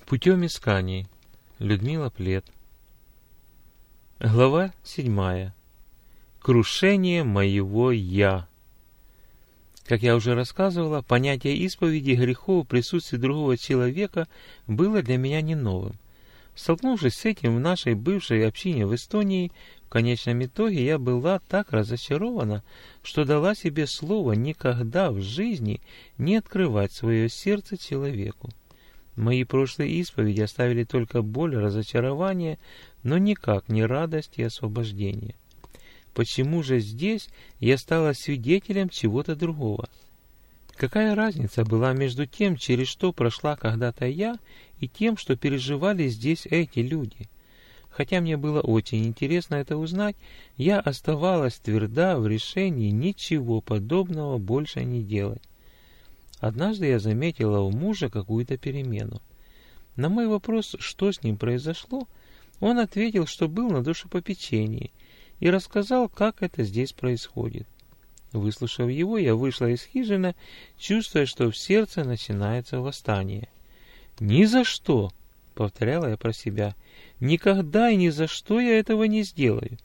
Путем исканий. Людмила Плет. Глава 7. Крушение моего «я». Как я уже рассказывала, понятие исповеди грехов в присутствии другого человека было для меня не новым. Столкнувшись с этим в нашей бывшей общине в Эстонии, в конечном итоге я была так разочарована, что дала себе слово никогда в жизни не открывать свое сердце человеку. Мои прошлые исповеди оставили только боль, разочарование, но никак не радость и освобождение. Почему же здесь я стала свидетелем чего-то другого? Какая разница была между тем, через что прошла когда-то я, и тем, что переживали здесь эти люди? Хотя мне было очень интересно это узнать, я оставалась тверда в решении ничего подобного больше не делать. Однажды я заметила у мужа какую-то перемену. На мой вопрос, что с ним произошло, он ответил, что был на душепопечении, и рассказал, как это здесь происходит. Выслушав его, я вышла из хижины, чувствуя, что в сердце начинается восстание. «Ни за что!» — повторяла я про себя. «Никогда и ни за что я этого не сделаю.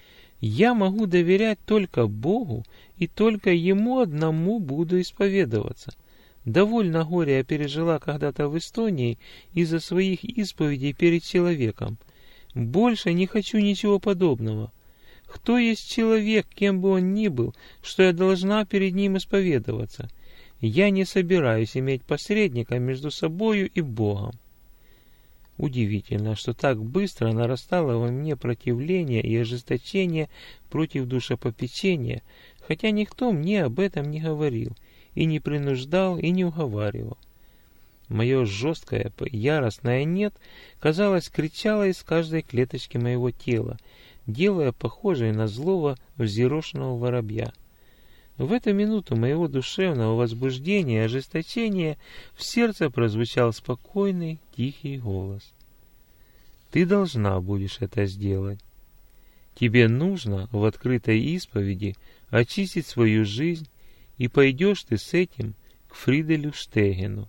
Я могу доверять только Богу, и только Ему одному буду исповедоваться. Довольно горя я пережила когда-то в Эстонии из-за своих исповедей перед человеком. Больше не хочу ничего подобного. Кто есть человек, кем бы он ни был, что я должна перед ним исповедоваться? Я не собираюсь иметь посредника между собою и Богом». Удивительно, что так быстро нарастало во мне противление и ожесточение против душепопечения, хотя никто мне об этом не говорил, и не принуждал, и не уговаривал. Мое жесткое, яростное «нет», казалось, кричало из каждой клеточки моего тела, делая похожей на злого взъерошенного воробья. В эту минуту моего душевного возбуждения и ожесточения в сердце прозвучал спокойный, тихий голос. «Ты должна будешь это сделать. Тебе нужно в открытой исповеди очистить свою жизнь, и пойдешь ты с этим к Фриделю Штегену».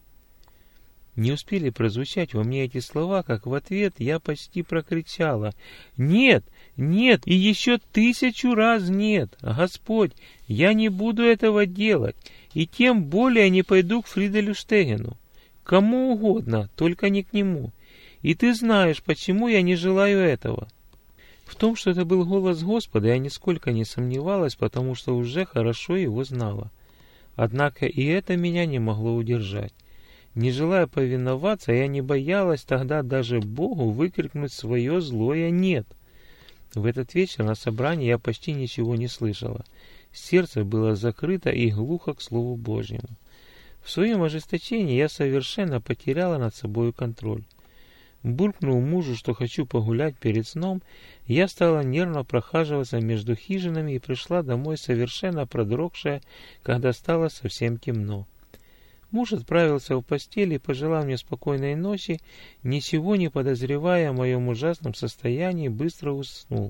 Не успели прозвучать во мне эти слова, как в ответ я почти прокричала: «Нет, нет и еще 1000 раз нет! Господь, я не буду этого делать, и тем более не пойду к Фриделю Штегену. Кому угодно, только не к нему. И ты знаешь, почему я не желаю этого». В том, что это был голос Господа, я нисколько не сомневалась, потому что уже хорошо его знала. Однако и это меня не могло удержать. Не желая повиноваться, я не боялась тогда даже Богу выкрикнуть свое злое «нет». В этот вечер на собрании я почти ничего не слышала. Сердце было закрыто и глухо к Слову Божьему. В своем ожесточении я совершенно потеряла над собой контроль. Буркнув мужу, что хочу погулять перед сном, я стала нервно прохаживаться между хижинами и пришла домой совершенно продрогшая, когда стало совсем темно. Муж отправился в постель и, пожелав мне спокойной ночи, ничего не подозревая о моем ужасном состоянии, быстро уснул.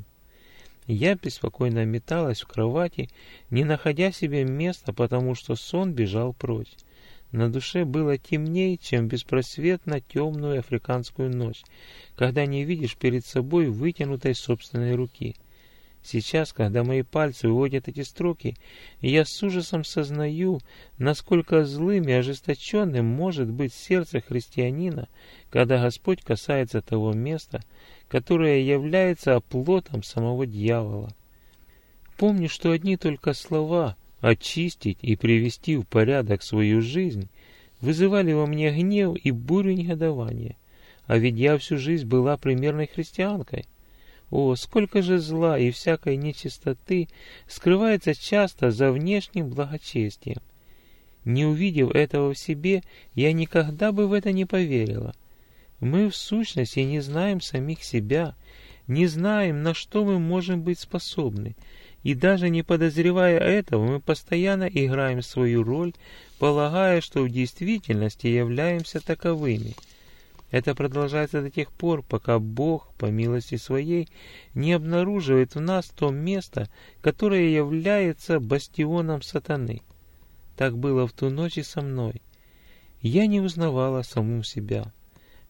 Я беспокойно металась в кровати, не находя себе места, потому что сон бежал прочь. На душе было темнее, чем беспросветно темную африканскую ночь, когда не видишь перед собой вытянутой собственной руки. Сейчас, когда мои пальцы выводят эти строки, я с ужасом сознаю, насколько злым и ожесточенным может быть сердце христианина, когда Господь касается того места, которое является оплотом самого дьявола. Помню, что одни только слова «очистить» и привести в порядок свою жизнь вызывали во мне гнев и бурю негодования, а ведь я всю жизнь была примерной христианкой. О, сколько же зла и всякой нечистоты скрывается часто за внешним благочестием. Не увидев этого в себе, я никогда бы в это не поверила. Мы в сущности не знаем самих себя, не знаем, на что мы можем быть способны, и даже не подозревая этого, мы постоянно играем свою роль, полагая, что в действительности являемся таковыми. Это продолжается до тех пор, пока Бог, по милости Своей, не обнаруживает в нас то место, которое является бастионом сатаны. Так было в ту ночь и со мной. Я не узнавала саму себя.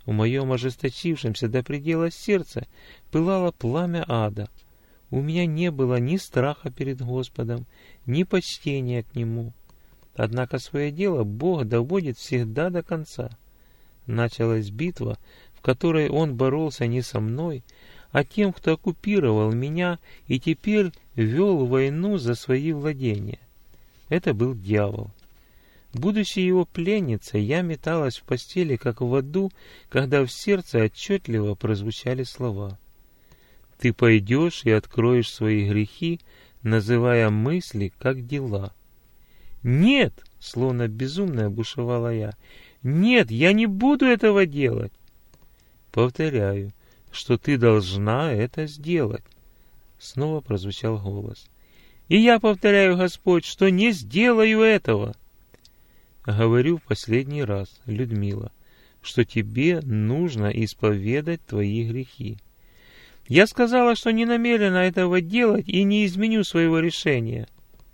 В моем ожесточившемся до предела сердце пылало пламя ада. У меня не было ни страха перед Господом, ни почтения к Нему. Однако свое дело Бог доводит всегда до конца. Началась битва, в которой Он боролся не со мной, а тем, кто оккупировал меня и теперь вел войну за свои владения. Это был дьявол. Будучи его пленницей, я металась в постели, как в аду, когда в сердце отчетливо прозвучали слова: «Ты пойдешь и откроешь свои грехи, называя мысли, как дела». «Нет!» — словно безумная бушевала я. «Нет, я не буду этого делать!» «Повторяю, что ты должна это сделать!» Снова прозвучал голос. «И я повторяю, Господь, что не сделаю этого!» «Говорю в последний раз, Людмила, что тебе нужно исповедать твои грехи». «Я сказала, что не намерена этого делать и не изменю своего решения».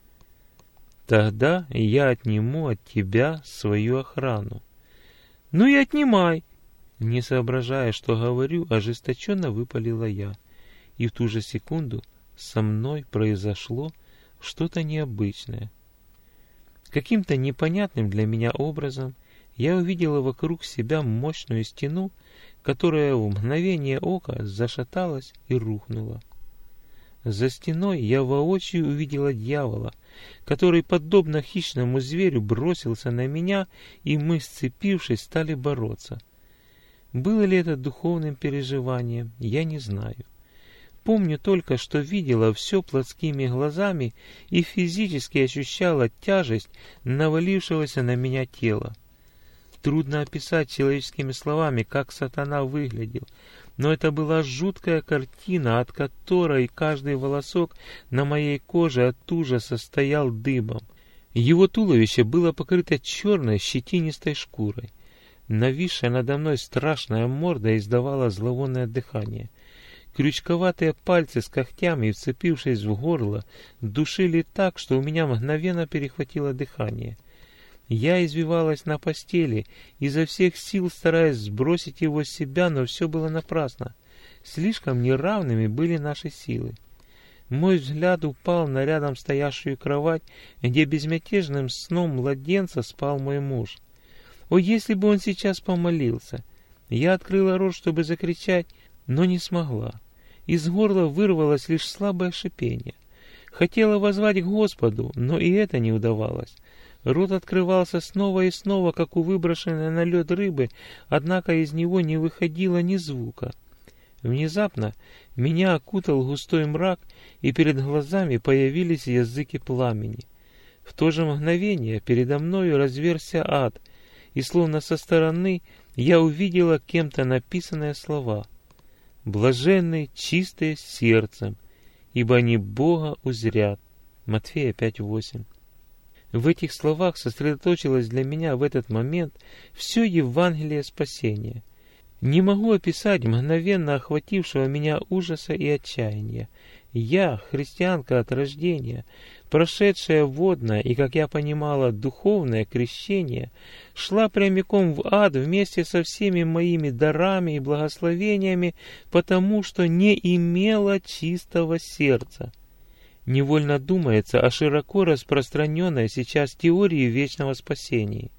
«Тогда я отниму от тебя свою охрану». «Ну и отнимай!» Не соображая, что говорю, ожесточенно выпалила я. И в ту же секунду со мной произошло что-то необычное. Каким-то непонятным для меня образом я увидела вокруг себя мощную стену, которая в мгновение ока зашаталась и рухнула. За стеной я воочию увидела дьявола, который, подобно хищному зверю, бросился на меня, и мы, сцепившись, стали бороться. Было ли это духовным переживанием, я не знаю. Помню только, что видела все плотскими глазами и физически ощущала тяжесть навалившегося на меня тела. Трудно описать человеческими словами, как сатана выглядел, но это была жуткая картина, от которой каждый волосок на моей коже от ужаса стоял дыбом. Его туловище было покрыто черной щетинистой шкурой. Нависшая надо мной страшная морда издавала зловонное дыхание. Крючковатые пальцы с когтями, вцепившись в горло, душили так, что у меня мгновенно перехватило дыхание. Я извивалась на постели, изо всех сил стараясь сбросить его с себя, но все было напрасно. Слишком неравными были наши силы. Мой взгляд упал на рядом стоящую кровать, где безмятежным сном младенца спал мой муж. О, если бы он сейчас помолился! Я открыла рот, чтобы закричать, но не смогла. Из горла вырвалось лишь слабое шипение. Хотела воззвать к Господу, но и это не удавалось. Рот открывался снова и снова, как у выброшенной на лед рыбы, однако из него не выходило ни звука. Внезапно меня окутал густой мрак, и перед глазами появились языки пламени. В то же мгновение передо мною разверзся ад, и словно со стороны я увидела кем-то написанные слова: «Блаженны чистые сердцем, ибо они Бога узрят». Матфея 5:8. В этих словах сосредоточилось для меня в этот момент все Евангелие спасения. Не могу описать мгновенно охватившего меня ужаса и отчаяния. Я, христианка от рождения, прошедшая водное и, как я понимала, духовное крещение, шла прямиком в ад вместе со всеми моими дарами и благословениями, потому что не имела чистого сердца. Невольно думается о широко распространенной сейчас теории вечного спасения.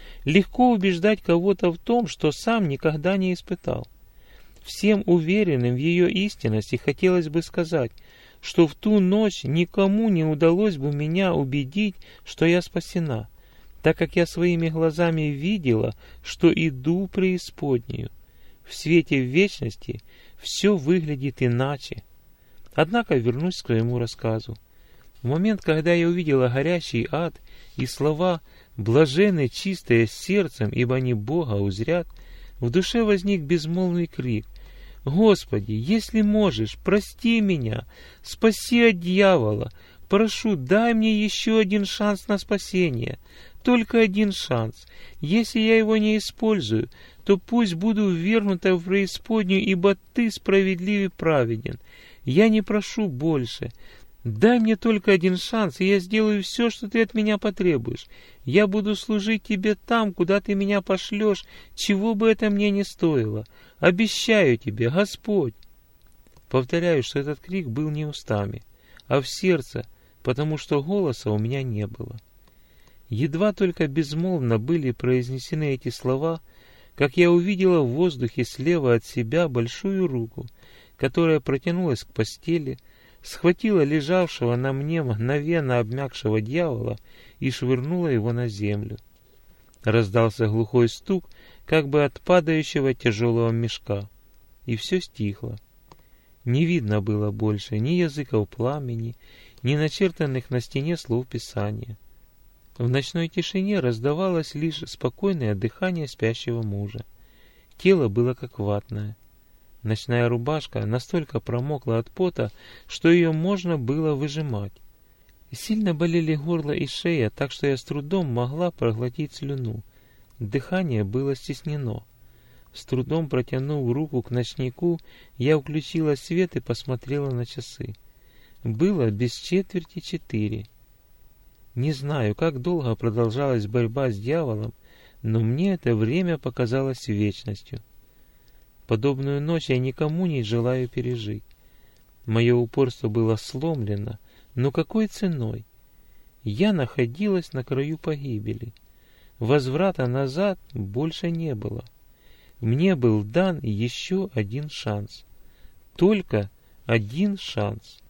Легко убеждать кого-то в том, что сам никогда не испытал. Всем уверенным в ее истинности хотелось бы сказать, что в ту ночь никому не удалось бы меня убедить, что я спасена, так как я своими глазами видела, что иду в преисподнюю. В свете вечности все выглядит иначе. Однако вернусь к своему рассказу. В момент, когда я увидела горящий ад и слова «блаженны чистые сердцем, ибо они Бога узрят», в душе возник безмолвный крик: «Господи, если можешь, прости меня, спаси от дьявола, прошу, дай мне еще один шанс на спасение, только один шанс. Если я его не использую, то пусть буду ввергнута в преисподнюю, ибо Ты справедлив и праведен. Я не прошу больше. Дай мне только один шанс, и я сделаю все, что ты от меня потребуешь. Я буду служить тебе там, куда ты меня пошлешь, чего бы это мне ни стоило. Обещаю тебе, Господь!» Повторяю, что этот крик был не устами, а в сердце, потому что голоса у меня не было. Едва только безмолвно были произнесены эти слова, как я увидела в воздухе слева от себя большую руку, которая протянулась к постели, схватила лежавшего на мне мгновенно обмякшего дьявола и швырнула его на землю. Раздался глухой стук, как бы от падающего тяжелого мешка, и все стихло. Не видно было больше ни языков пламени, ни начертанных на стене слов Писания. В ночной тишине раздавалось лишь спокойное дыхание спящего мужа. Тело было как ватное. Ночная рубашка настолько промокла от пота, что ее можно было выжимать. Сильно болели горло и шея, так что я с трудом могла проглотить слюну. Дыхание было стеснено. С трудом протянув руку к ночнику, я включила свет и посмотрела на часы. Было без четверти 4. Не знаю, как долго продолжалась борьба с дьяволом, но мне это время показалось вечностью. Подобную ночь я никому не желаю пережить. Мое упорство было сломлено, но какой ценой? Я находилась на краю погибели. Возврата назад больше не было. Мне был дан еще один шанс. Только один шанс.